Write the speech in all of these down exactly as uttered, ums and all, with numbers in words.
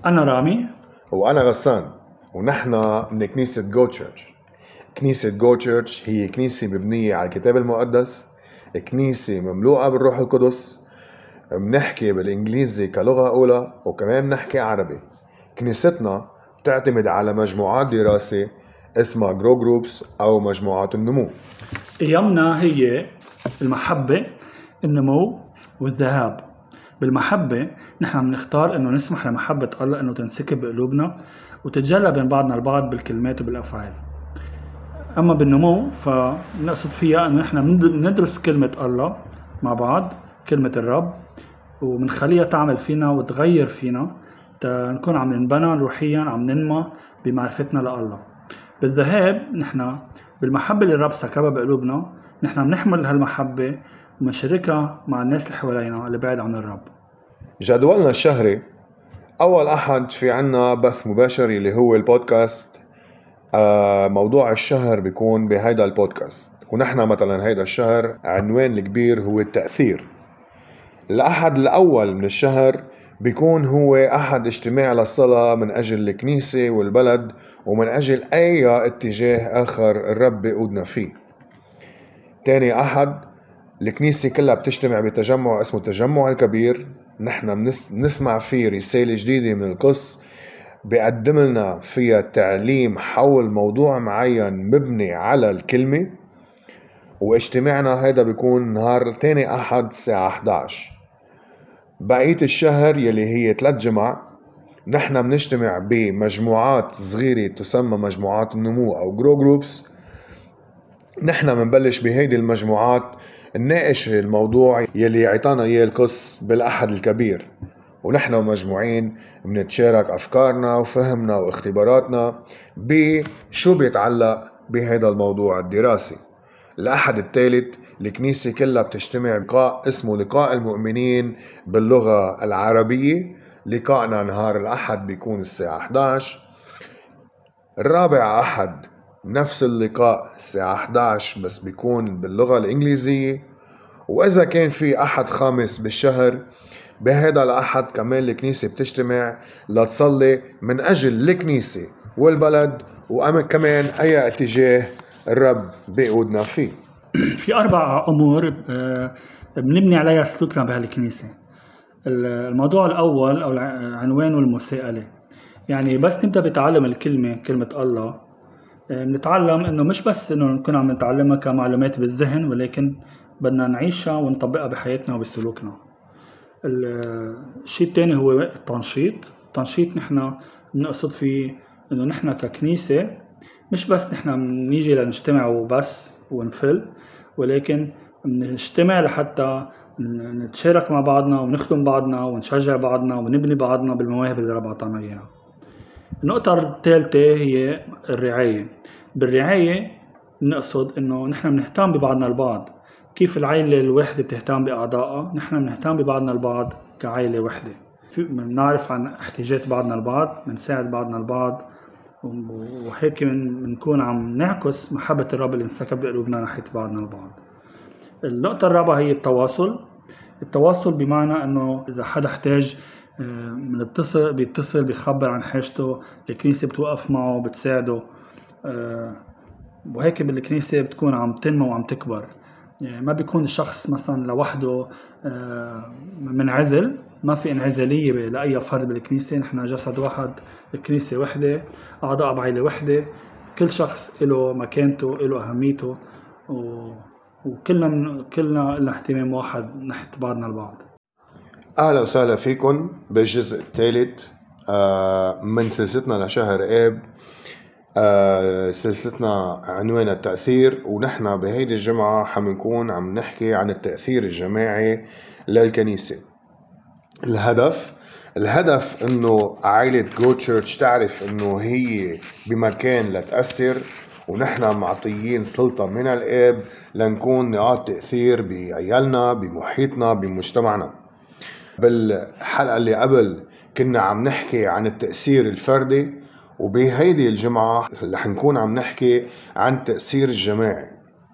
أنا رامي وأنا غسان، ونحن من كنيسة جو تشيرش. كنيسة جو تشيرش هي كنيسة مبنية على الكتاب المقدس، كنيسة مملوءة بالروح القدس، بنحكي بالإنجليزي كلغة أولى وكمان بنحكي عربي. كنيستنا بتعتمد على مجموعات دراسة اسمها جرو جروبس أو مجموعات النمو. أيامنا هي المحبة، النمو والذهاب. بالمحبة نحن بنختار إنه نسمح لمحبة الله إنه تنسكب بقلوبنا وتتجلى بين بعضنا البعض بالكلمات وبالأفعال. أما بالنمو فنقصد فيها إنه نحن بندرس كلمة الله مع بعض، كلمة الرب، ومنخليها تعمل فينا وتغير فينا تنكون عم ننبنى روحيا، عم ننمى بمعرفتنا لله. بالذهاب نحن بالمحبة اللي الرب سكبها بقلوبنا نحن بنحمل هالمحبة ومنشاركها مع الناس اللي حوالينا اللي بعيد عن الرب. جدولنا الشهري أول أحد في عنا بث مباشر اللي هو البودكاست. آه موضوع الشهر بيكون بهيدا البودكاست، ونحن مثلا هيدا الشهر عنوان الكبير هو التأثير. الأحد الأول من الشهر بيكون هو أحد اجتماع للصلاة من أجل الكنيسة والبلد ومن أجل أي اتجاه آخر الرب بيقودنا فيه. تاني أحد الكنيسة كلها بتجتمع بتجمع اسمه التجمع الكبير، نحن بنسمع فيه رسالة جديدة من القس بيقدم لنا فيها تعليم حول موضوع معين مبني على الكلمة. واجتماعنا هيدا بيكون نهار تاني أحد الساعة إحدى عشر. بقية الشهر يلي هي ثلاث جمع نحن بنجتمع بمجموعات صغيرة تسمى مجموعات النمو أو جرو جروبس. نحن بنبلش بهيدي المجموعات نناقش الموضوع يلي عطانا إياه القس بالأحد الكبير، ونحن مجموعين بنتشارك أفكارنا وفهمنا واختباراتنا بشو بيتعلق بهذا الموضوع الدراسي. الأحد الثالث الكنيسة كلها بتجتمع لقاء اسمه لقاء المؤمنين باللغة العربية. لقاءنا نهار الأحد بيكون الساعة إحدى عشر. الرابع أحد نفس اللقاء الساعة إحدى عشر بس بيكون باللغة الإنجليزية. وإذا كان في أحد خامس بالشهر بهذا الأحد كمان الكنيسة بتجتمع لتصلي من أجل الكنيسة والبلد وكمان أي اتجاه الرب بيقودنا فيه. في أربع أمور بنبني عليها سلوكنا بهالكنيسة. الموضوع الأول أو العنوان والمساءلة، يعني بس نبدأ بتعلم الكلمة كلمة الله بنتعلم إنه مش بس إنه نكون عم نتعلمها كمعلومات بالذهن، ولكن بدنا نعيشها ونطبقها بحياتنا وبسلوكنا. الشيء الثاني هو التنشيط. التنشيط نحن بنقصد فيه إنه نحن ككنيسة مش بس نحن نيجي لنجتمع وبس ونفل، ولكن نجتمع لحتى نتشارك مع بعضنا ونخدم بعضنا ونشجع بعضنا ونبني بعضنا بالمواهب اللي رب عطانا إياها. النقطة الثالثة هي الرعاية. بالرعاية نقصد إنه نحن بنهتم ببعضنا البعض، كيف العائلة الواحدة بتهتم بأعضائها، نحن بنهتم ببعضنا البعض كعائلة واحدة. بنعرف عن احتياجات بعضنا البعض، بنساعد بعضنا البعض، وهيك بنكون عم نعكس محبة الرب اللي انسكب بقلوبنا ناحية بعضنا البعض. النقطة الرابعة هي التواصل. التواصل بمعنى انه اذا حدا احتاج بنتصل بيتصل بيخبر عن حاجته، الكنيسة بتوقف معه بتساعده، وهيك بالكنيسة بتكون عم تنمو وعم تكبر. يعني ما بيكون الشخص مثلا لوحده منعزل، ما في انعزالية لأي فرد بالكنيسة. نحن جسد واحد، الكنيسة وحدة، أعضاء بعيلة وحدة، كل شخص له مكانته له أهميته، وكلنا كلنا لنا اهتمام واحد ناحية بعضنا البعض. أهلا وسهلا فيكم بالجزء الثالث من سلسلتنا لشهر آب. سلسلتنا عنوان التأثير، ونحن بهيدي الجمعة حنكون عم نحكي عن التأثير الجماعي للكنيسة. الهدف الهدف انه عائلة جو تشيرش تعرف انه هي بمكان لتأثر، ونحن معطيين سلطة من الآب لنكون نقاط تأثير بعيالنا، بمحيطنا، بمجتمعنا. بالحلقة اللي قبل كنا عم نحكي عن التأثير الفردي، وبهيدي الجمعة رح نكون عم نحكي عن التأثير الجماعي.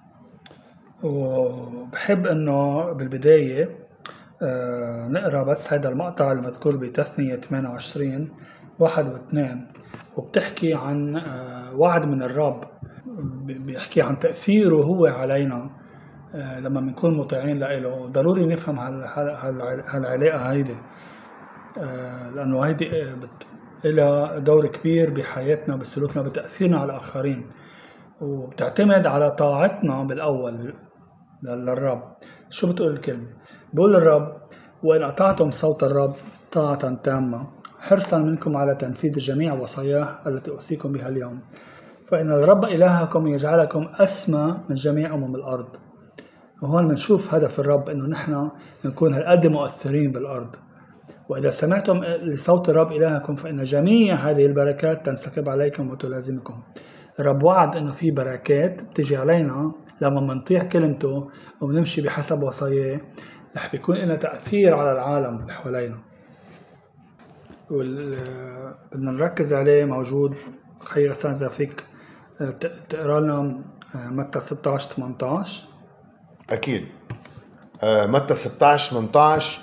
وبحب انه بالبداية آه نقرأ بس هذا المقطع المذكور بتثنية ثمانية وعشرين واحد واثنين، وبتحكي عن وعد من الرب، بيحكي عن تأثيره هو علينا لما بنكون مطيعين له. ضروري نفهم هالعلاقة هيدي، لأنه هيدي إلها دور كبير بحياتنا، بسلوكنا، بتأثيرنا على الآخرين، وبتعتمد على طاعتنا بالأول للرب. شو بتقول الكلمة؟ بقول الرب: وإن أطعتم صوت الرب طاعة تامة حرصا منكم على تنفيذ جميع وصاياه التي أوصيكم بها اليوم، فإن الرب إلهكم يجعلكم أسمى من جميع أمم الأرض. وهون بنشوف هدف الرب إنه نحن نكون هالقد مؤثرين بالأرض. وإذا سمعتم لصوت الرب إلهكم فإن جميع هذه البركات تنسكب عليكم وتلازمكم. الرب وعد إنه في بركات بتجي علينا لما منطيع كلمته وبنمشي بحسب وصاياه، رح بيكون لنا تأثير على العالم اللي حوالينا. بدنا نركز عليه. موجود خير أستاذ فيك تقرأ لنا متى ستة عشر ثمانية عشر؟ أكيد. متى ستة عشر ثمانية عشر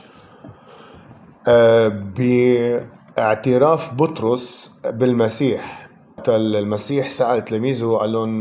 باعتراف بطرس بالمسيح. المسيح سأل تلاميذه قال لهم: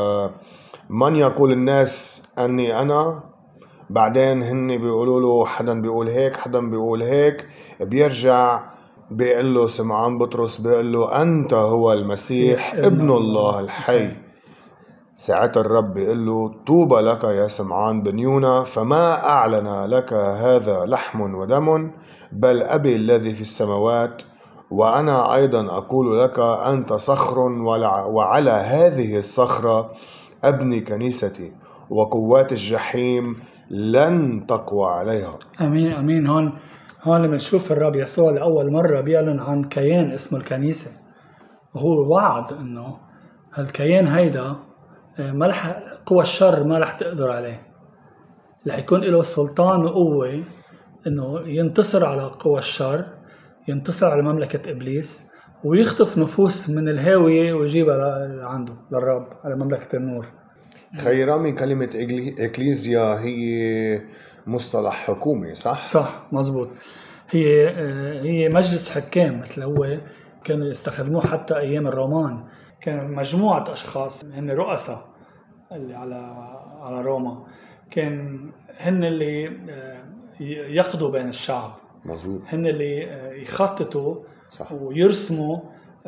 من يقول الناس أني أنا؟ بعدين هن بيقولوا له حدا بيقول هيك حدا بيقول هيك. بيرجع بيقول له سمعان بطرس بيقول له: أنت هو المسيح ابن الله الحي. ساعة الرب بيقول له: طوبى لك يا سمعان بن يونا، فما أعلن لك هذا لحم ودم بل أبي الذي في السماوات. وأنا أيضا أقول لك أنت صخر، وعلى هذه الصخرة أبني كنيستي، وقوات الجحيم لن تقوى عليها. أمين أمين. هون هون لما نشوف الرب يسوع لأول مرة بيعلن عن كيان اسمه الكنيسة، وهو وعد إنه هالكيان هيدا ما رح قوى الشر ما رح تقدر عليه، رح يكون له سلطان وقوة إنه ينتصر على قوى الشر، ينتصر على مملكة إبليس، ويخطف نفوس من الهاوية ويجيبها لعنده للرب على مملكة النور. خيرامي، كلمة إكليزيا هي مصطلح حكومي، صح؟ صح، مزبوط. هي هي مجلس حكام، مثل هو كانوا يستخدموه حتى أيام الرومان. كان مجموعة أشخاص هن رؤساء اللي على على روما، كان هن اللي يقضوا بين الشعب. مزبوط. هن اللي يخططوا صح. ويرسموا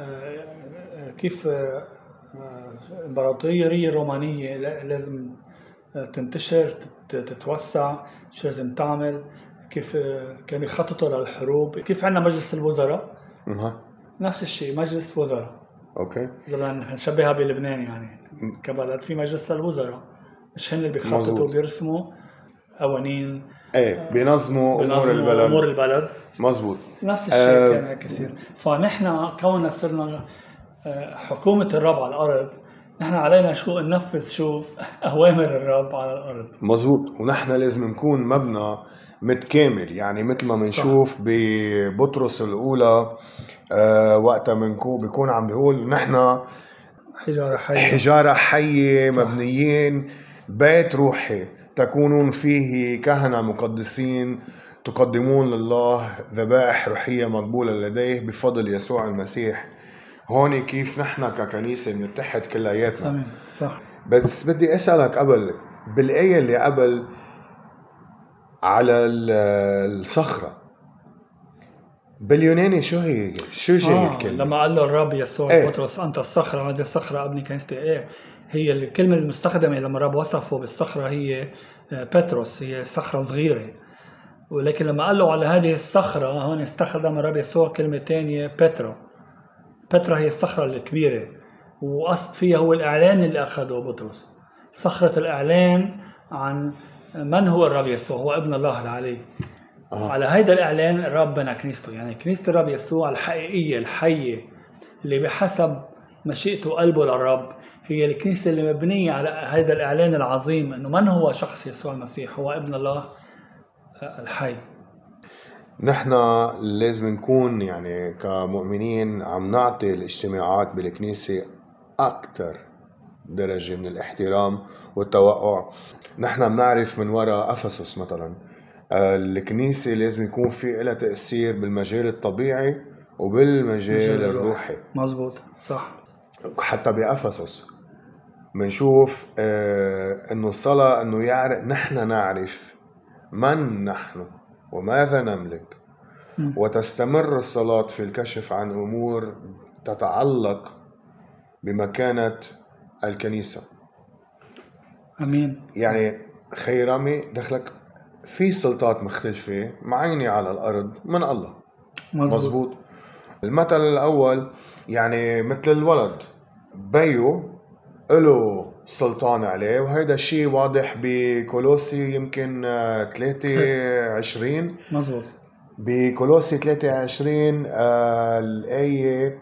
كيف الإمبراطورية الرومانية لازم تنتشر تتوسع، شو لازم تعمل، كيف كانوا يخططوا للحروب. كيف عندنا مجلس الوزراء أه. نفس الشيء، مجلس وزراء. اوكي. زمان نشبهها بلبنان، يعني كبلد في مجلس للوزراء، مش هن اللي بيخططوا وبيرسموا قوانين، ايه بينظموا امور البلد. امور البلد مزبوط. نفس الشيء أه كان هيك يصير. فنحن كوننا صرنا حكومة الرب على الارض، نحن علينا شو ننفذ شو اوامر الرب على الارض. مزبوط. ونحن لازم نكون مبنى متكامل، يعني مثل ما بنشوف ببطرس الاولى أه وقتها منكو بيكون عم بيقول نحن حجارة حية حجارة حية مبنيين بيت روحي تكونون فيه كهنة مقدسين تقدمون لله ذبائح روحية مقبولة لديه بفضل يسوع المسيح. هون كيف نحن ككنيسة بنتحد كلياتنا. امين. صح. بس بدي اسألك قبل بالآية اللي قبل على الصخرة باليوناني شو هي شو جاي آه الكلمة؟ لما قال له الرب يسوع ايه؟ بطرس انت الصخرة، هذه الصخرة ابني كنيستي. ايه هي الكلمة المستخدمة لما الرب وصفه بالصخرة هي بطرس، هي صخرة صغيرة. ولكن لما قال له على هذه الصخرة هون استخدم الرب يسوع كلمة تانية بترا. بترا هي الصخرة الكبيرة، وقصد فيها هو الإعلان اللي أخذه بطرس، صخرة الإعلان عن من هو الرب يسوع، هو ابن الله العلي. أه. على هيدا الإعلان الرب بنى كنيسته، يعني كنيسة الرب يسوع الحقيقية الحية اللي بحسب مشيئته قلبه للرب، هي الكنيسة اللي مبنية على هيدا الإعلان العظيم إنه من هو شخص يسوع المسيح، هو ابن الله الحي. نحن لازم نكون يعني كمؤمنين عم نعطي الاجتماعات بالكنيسة أكتر درجة من الاحترام والتوقع. نحن بنعرف من وراء أفسس مثلا الكنيسة لازم يكون في لها تأثير بالمجال الطبيعي وبالمجال الروحي. مزبوط صح. حتى بأفسس منشوف آه انه الصلاة انه يعرف نحن نعرف من نحن وماذا نملك م. وتستمر الصلاة في الكشف عن امور تتعلق بمكانة الكنيسة. امين. يعني خي رامي دخلك في سلطات مختلفة معينة على الارض من الله. مزبوط, مزبوط. المثل الاول يعني مثل الولد بيو له سلطان عليه، وهذا الشيء واضح بكولوسي يمكن ثلاثة وعشرين. مزبوط. بكولوسي ثلاثة وعشرين آه الآية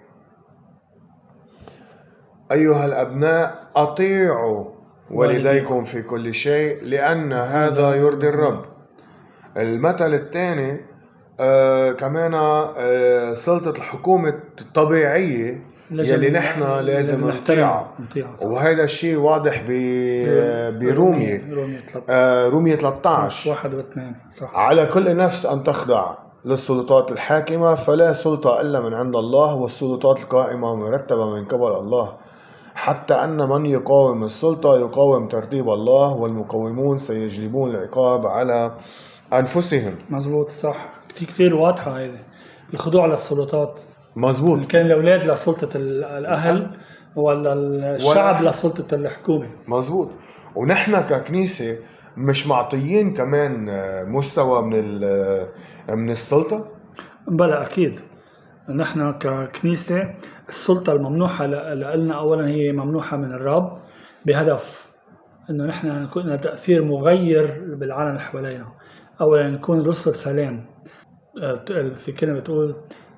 أيها الأبناء أطيعوا والديكم في كل شيء لأن هذا يرضي الرب. المثل الثاني آه كمان آه سلطة الحكومة الطبيعية يلي نحن لازم نطيعها، وهذا الشيء واضح برومية رومية ثلاثة عشر واحد واثنين. صح. على كل نفس أن تخضع للسلطات الحاكمة فلا سلطة إلا من عند الله، والسلطات القائمة مرتبة من قبل الله، حتى أن من يقاوم السلطة يقاوم ترتيب الله، والمقاومون سيجلبون العقاب على أنفسهم. مزبوط صح. كتير واضحة هذه الخضوع للسلطات. مزبوط. كان الأولاد لسلطة الأهل ولا الشعب ولا لسلطة الحكومة. مزبوط. ونحن ككنيسة مش معطيين كمان مستوى من من السلطة. بلا أكيد نحن ككنيسة السلطة الممنوحة لنا أولا هي ممنوحة من الرب بهدف إنه نحن نكون لنا تأثير مغير بالعالم اللي حوالينا. أولا نكون رسل سلام. في كلمة بتقول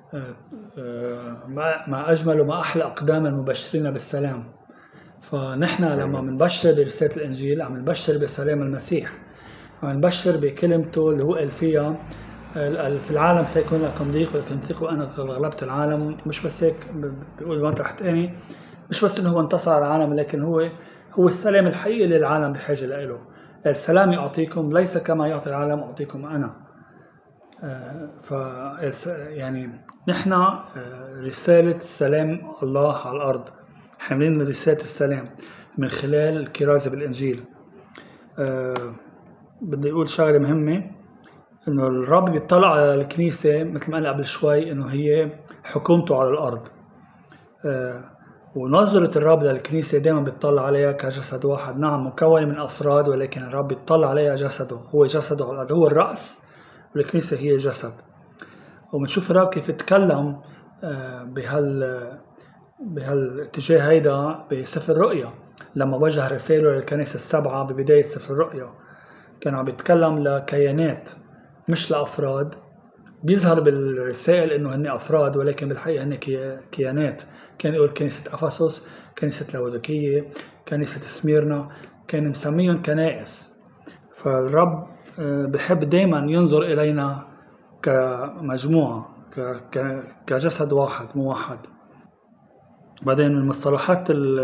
ما أجمل وما أحلى أقدام المبشرين بالسلام. فنحن لما منبشر برسالة الإنجيل عم نبشر بسلام المسيح، عم نبشر بكلمته اللي هو قال فيها في العالم سيكون لكم ضيق ولكن ثقوا أنا قد غلبت العالم. مش بس هيك بيقول مطرح تاني، مش بس إنه هو انتصر على العالم لكن هو هو السلام الحقيقي اللي العالم بحاجة له. السلام يعطيكم ليس كما يعطي العالم أعطيكم أنا. ف يعني نحن رسالة سلام الله على الأرض، حاملين رسالة السلام من خلال الكرازة بالإنجيل. أه بدي أقول شغلة مهمة، إنه الرب بيطلع على الكنيسة مثل ما قال قبل شوي إنه هي حكومته على الأرض. أه ونظرة الرب للكنيسة دائما بيطلع عليها كجسد واحد، نعم مكون من أفراد ولكن الرب بيطلع عليها جسده، هو جسده على الأرض، هو الرأس والكنيسة هي جسد. وبنشوف الرب كيف يتكلم أه بهال بهالاتجاه هيدا بسفر الرؤيا لما وجه رسائله للكنيسة السبعة ببداية سفر الرؤيا. كان عم بيتكلم لكيانات مش لأفراد. بيظهر بالرسائل إنه هن أفراد ولكن بالحقيقة هن كيانات. كان يقول كنيسة أفسس، كنيسة لاوديكية، كنيسة سميرنا، كان مسميهم كنائس. فالرب بحب دايما ينظر إلينا كمجموعة كجسد واحد موحد. بعدين من مصطلحات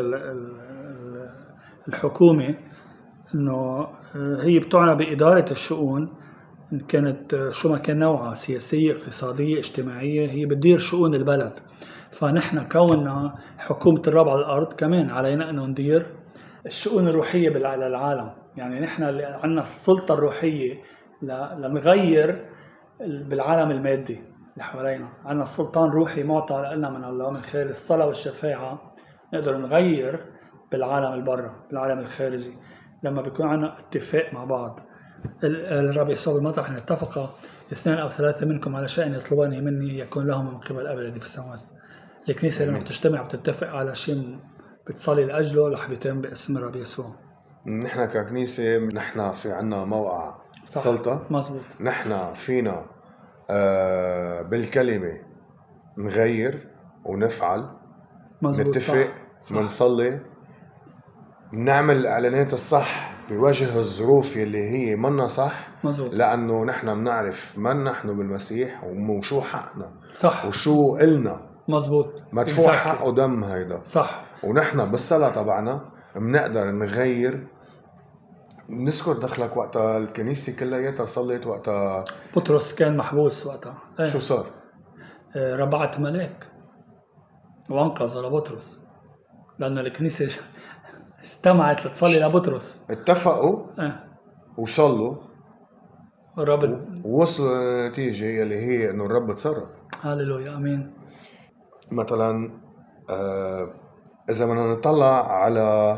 الحكومة إنه هي بتعنى بإدارة الشؤون، إن كانت شو ما كان نوعها سياسية اقتصادية اجتماعية، هي بتدير شؤون البلد. فنحن كوننا حكومة الرب على الأرض كمان علينا أنه ندير الشؤون الروحية على العالم. يعني نحن عندنا السلطة الروحية لنغير بالعالم المادي اللي حوالينا. عندنا سلطان روحي معطى لنا من الله من خلال الصلاة والشفاعة، نقدر نغير بالعالم البرة بالعالم الخارجي لما بيكون عندنا اتفاق مع بعض. الرب يسوع بالمطرح ان اتفق اثنان او ثلاثة منكم على شيء يطلبانه مني يكون لهم من قبل أبي الذي في السماوات. الكنيسة لما بتجتمع بتتفق على شيء بتصلي لأجله رح بيتم باسم الرب يسوع. نحن ككنيسة نحن في عنا موقع سلطة. مزبوط. نحن فينا آه بالكلمة نغير ونفعل. مزبوط. نتفق منصلي نعمل الإعلانات الصح بوجه الظروف اللي هي منا صح. مزبوط. لأنه نحن بنعرف من نحن بالمسيح وشو حقنا صح. وشو إلنا. مزبوط. مدفوع حق ودم هيدا. صح. ونحن بالصلاة تبعنا بنقدر نغير. نذكر دخلك وقتها الكنيسة كلها صلت وقتها بطرس كان محبوس وقتها. ايه؟ شو صار؟ ربعت ملاك وانقذوا لبطرس، لأن الكنيسة اجتمعت لتصلي لبطرس. اتفقوا اه وصلوا الرب ووصلوا لنتيجة اللي هي انه الرب تصرف. هاليلويا امين. مثلا آه اذا بدنا نطلع على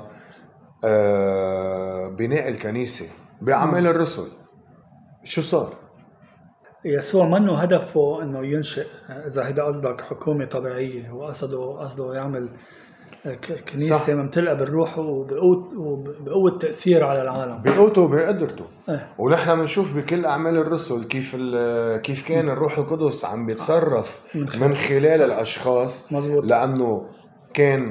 آه بناء الكنيسة بعمل آه. الرسل، شو صار؟ يسوع منه هدفه انه ينشئ، اذا هيدا قصدك حكومة طبيعية، هو قصده قصده يعمل كنيسة ممتلئة بالروح وبقوة وبقوة تأثير على العالم، بقوته وبقدرته. اه. ونحن بنشوف بكل أعمال الرسل كيف كيف كان الروح القدس عم بيتصرف من خلال, من خلال الأشخاص. مزبوط. لأنه كان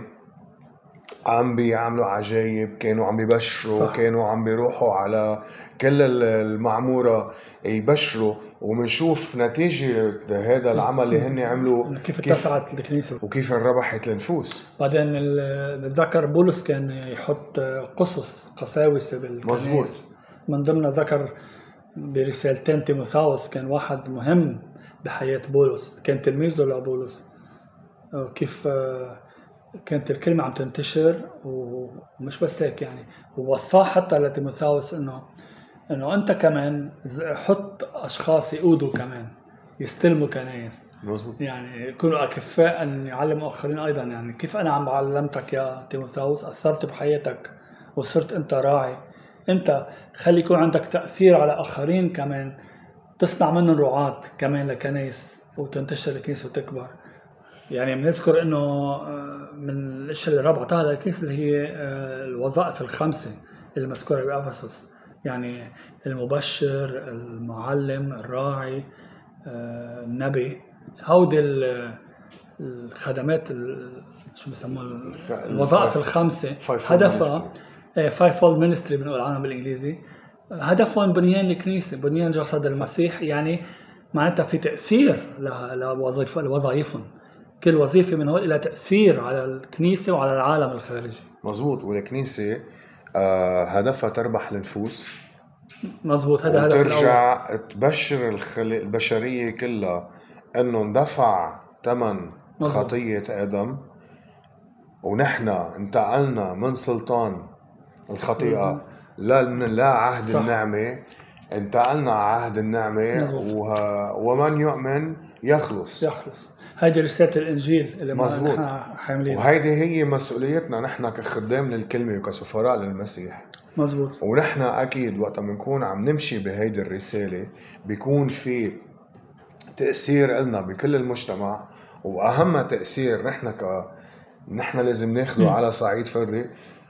عم بيعملوا عجائب، كانوا عم بيبشروا، كانوا عم بيروحوا على كل المعمورة يبشروا، ومنشوف نتيجة هذا العمل اللي هن عملوا كيف اتسعت الكنيسة وكيف ربحت النفوس. بعدين بتذكر بولس كان يحط قصص قساوسة بالكنيسة. مزبوط. من ضمن ذكر برسالتين تيموثاوس كان واحد مهم بحياة بولس، كان تلميذه لبولس، كيف كانت الكلمة عم تنتشر. ومش بس هيك يعني، ووصاه حتى لتيموثاوس انه انه انت كمان حط اشخاص يقودوا كمان يستلموا كنايس. مزبوط. يعني يكونوا اكفاء ان يعلموا اخرين ايضا. يعني كيف انا عم علمتك يا تيموثاوس، اثرت بحياتك وصرت انت راعي، انت خلي يكون عندك تأثير على اخرين كمان، تصنع منهم رعاة كمان لكنايس وتنتشر الكنيسة وتكبر. يعني بنذكر انه من الاشياء اللي ربطها للكنيسة اللي هي الوظائف الخمسة المذكورة بأفسس، يعني المبشر، المعلم، الراعي، النبي. هودي الخدمات شو بيسموها الوظائف الخمسة، هدفها five fold ministry بنقول عنها بالانجليزي. هدفهم بنيان الكنيسة، بنيان جسد المسيح. يعني معناتها في تأثير لوظيفة لوظائفهم، كل وظيفة من هول لها تأثير على الكنيسة وعلى العالم الخارجي. مزبوط. والكنيسة آه هدفها تربح النفوس. مزبوط. هذا هدف الأول. وترجع تبشر الخلق البشرية كلها انه اندفع ثمن خطية آدم، ونحن انتقلنا من سلطان الخطيئة لا لا عهد صح. النعمة انتقلنا عهد النعمة وه... ومن يؤمن يخلص يخلص. هذه رسالة الإنجيل اللي مزبوط. نحن حاملين، وهيدي هي مسؤوليتنا نحن كخدام للكلمة وكسفراء للمسيح. مزبوط. ونحن أكيد وقت بنكون عم نمشي بهيدي الرسالة بيكون في تأثير لنا بكل المجتمع، وأهم تأثير نحن ك نحن لازم ناخده على صعيد فردي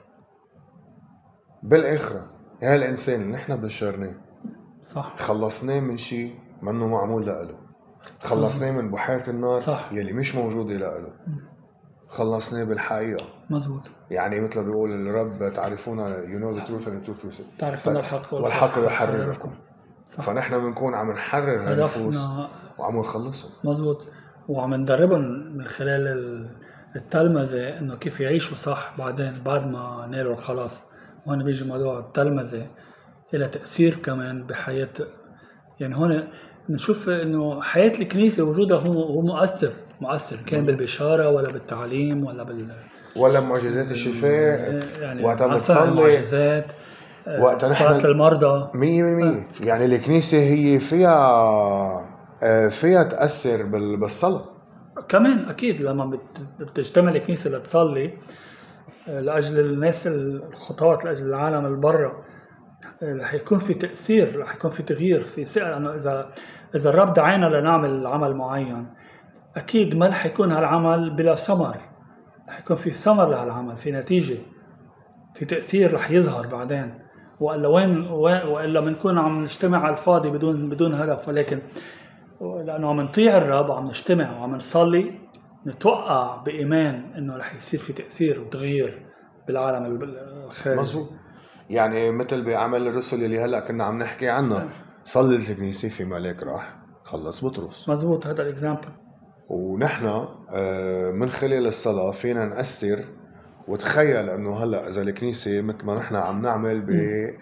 بالآخرة. هالإنسان اللي نحن بشرناه صح، خلصناه من شيء منه معمول لأله، خلصناه من بحيرة النار صح. يلي مش موجودة لأله، خلصناه بالحقيقة. مزبوط. يعني مثل بيقول الرب تعرفون you know the truth and the truth will set تعرفون الحق والحق يحرركم. صح. فنحن بنكون عم نحرر هالنفوس وعم نخلصهم. مزبوط. وعم ندربهم من خلال التلمذة انه كيف يعيشوا صح بعدين بعد ما نالوا الخلاص. وهنا بيجي موضوع التلمذة إلى تأثير كمان بحياة. يعني هون بنشوف انه حياة الكنيسة وجودها هو هو مؤثر مؤثر كان بالبشارة ولا بالتعليم ولا بال ولا معجزات الشفاء. يعني وقتها بتصلي معجزات، وقتها نحن المرضى مية بالمية. يعني الكنيسة هي فيها فيها تأثر بالصلاة كمان. أكيد لما بتجتمع الكنيسة لتصلي لأجل الناس الخطوات، لأجل العالم البرة، رح يكون في تأثير، رح يكون في تغيير، في ثقة أنه إذا إذا الرب دعانا لنعمل عمل معين أكيد ما رح يكون هالعمل بلا ثمر، رح يكون في ثمر لهالعمل، في نتيجة، في تأثير رح يظهر بعدين. وإلا وين وإلا بنكون عم نجتمع على الفاضي بدون بدون هدف. ولكن لأنه عم نطيع الرب وعم نجتمع وعم نصلي نتوقع بإيمان إنه رح يصير في تأثير وتغيير بالعالم الخارجي. مظبوط. يعني مثل بعمل الرسل اللي هلا كنا عم نحكي عنه، صلي الكنيسة في ملاك راح خلص بطرس. مزبوط. هذا الإكزامبل. ونحن من خلال الصلاة فينا نأثر. وتخيل انه هلا اذا الكنيسه مثل ما نحن عم نعمل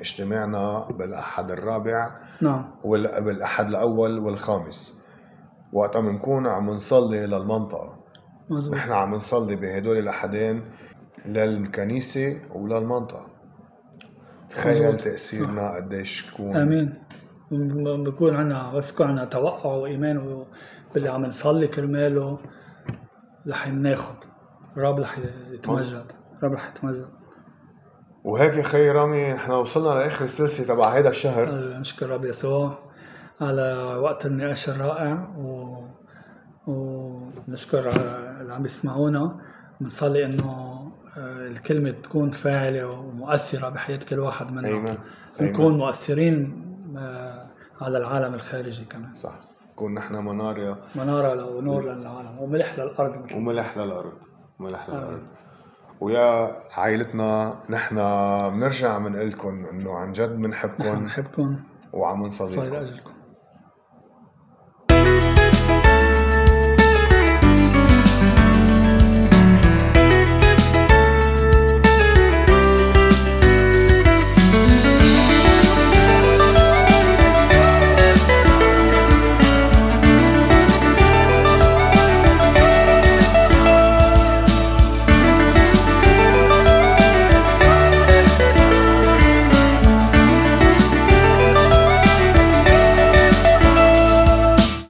باجتماعنا بالاحد الرابع نعم وبالاحد الاول والخامس، وقت عم نكون عم نصلي للمنطقة. مزبوط. نحن عم نصلي بهدول الأحدين للكنيسة وللمنطقة. تخيل مزبوط. تأثيرنا قديش يكون. امين. بكون عنا بس يكون عنا توقع وايمان باللي عم نصلي كرماله رح ناخد. الرب رح يتمجد. الرب رح يتمجد. وهيك يا خي رامي نحن وصلنا لاخر السلسله تبع هيدا الشهر. نشكر رب يسوع على وقت النقاش الرائع و ونشكر اللي عم يسمعونا. بنصلي انه الكلمه تكون فاعله ومؤثره بحياه كل واحد منا. ايمن. ونكون مؤثرين على العالم الخارجي كمان. صح. نكون نحن مناره مناره ونور للعالم وملح للارض. وملح للارض. ملح للارض. ويا عائلتنا نحن بنرجع بنقول لكم انه عن جد بنحبكم. بنحبكم وعم نصلي لكم.